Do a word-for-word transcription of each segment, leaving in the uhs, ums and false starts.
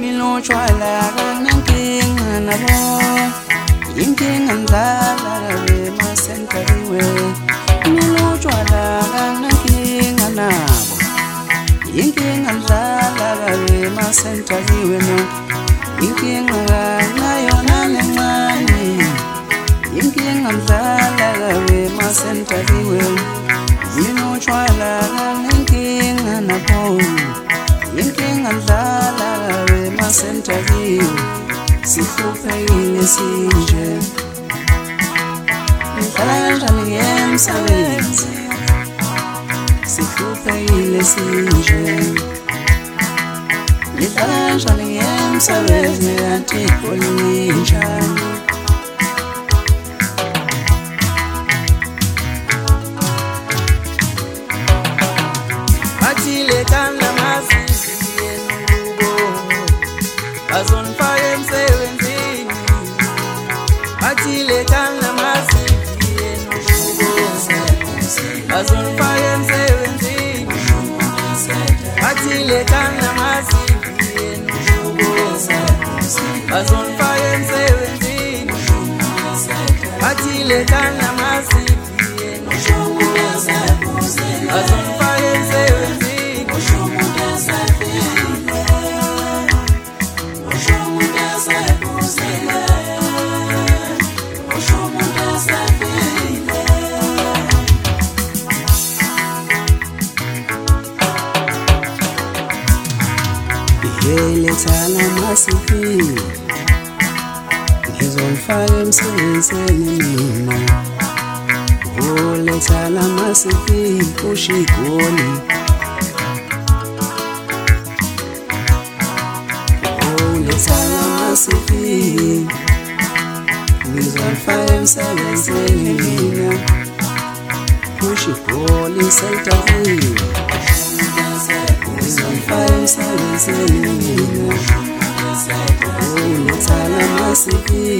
Mina utshwala kanenkinga nabo, inkinga ngidlala bemasentariwe. Mina utshwala kanenkinga nabo, inkinga ngidlala bemasentariwe. Inkinga ngayona nencane, inkinga ngidlala bemasentariwe. Mina utshwala kanenkinga nabo, inkinga ngidlala bemasentariwe. Sihluphekile sinje, ngihlala kanjani ngemsebenzi? Sihluphekile sinje, ngihlala kanjani ngemsebenzi? Kanti kulinjani? Bathile kana masizi enubo, bazonifaka emsebenzini. Bathile kana masizi enubo, bazonifaka emsebenzini. Bathile kana masizi enubo, bazonifaka emsebenzini. Bathile kana masizi enubo, bazonifaka emsebenzini. Lethala masifi, ngizonifaka emsebenzini mina. Oh, lethala masifi kushigoli. Oh, lethala masifi, ngizonifaka emsebenzini mina. Kushigoli seltaviwe, ngizonifaka emsebenzini mina. Oh, lethala masifi,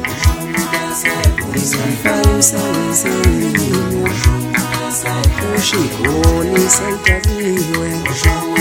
ngizonifaka emsebenzini mina. Kushigoli seltaviwe.